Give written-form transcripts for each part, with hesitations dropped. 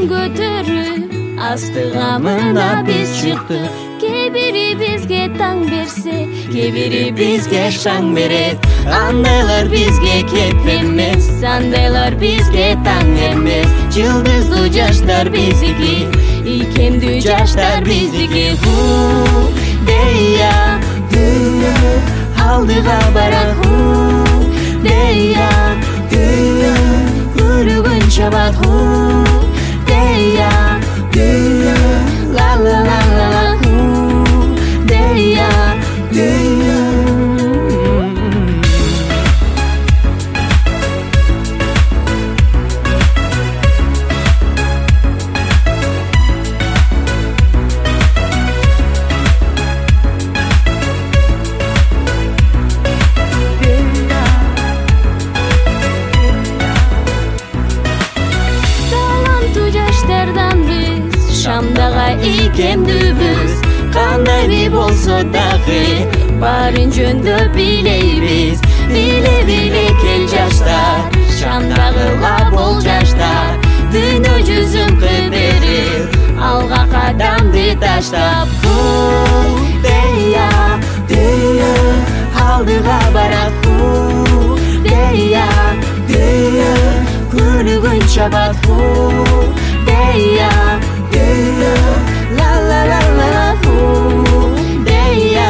көтөрүп астыга мына биз чыктык. Кээ бири бизге таң берсе, кээ бири бизге шаң берет. Андайлар бизге кеп эмес, андайлар бизге таң эмес. Жылдыздуу жаштар биздики, ийкемдүү жаштар биздики. Дея, алдыга барат. Дея, көрүгүн чабат. Дея, ла ла ла ла ла. Дея, Шамдага ийкемдүүбүз, кандай би болсо дагы баарын жөндө билейбиз. Биле кел жаштар, шамдагыла бол жаштар. Дүйнө жүзүн көтөрүп, алга кадамды таштап. Дея, алдыга барат. Дея, көрүгүн чабат. Дея, la la la la la. Deya,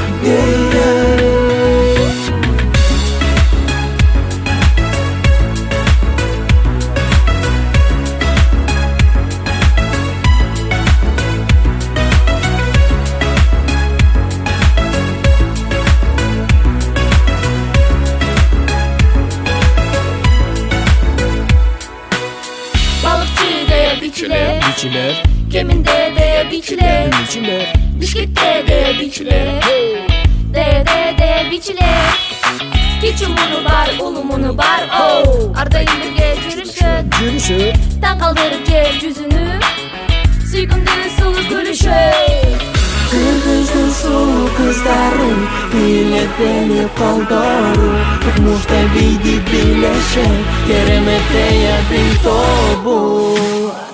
balıkçı deya biçiler, geminde deya biçiler, Bişkekte deya biçiler, deya biçiler. Küçümünü bar, ulumunu bar, ardayım birge жүрүшөт. Таң калтырып жер жүзүнү, сүйкүмдүү сулуу күлүшөт. Кыргыздын сулуу кыздарын билет бели колдору, Мушта бийди билешет, керемет дея бий тобу.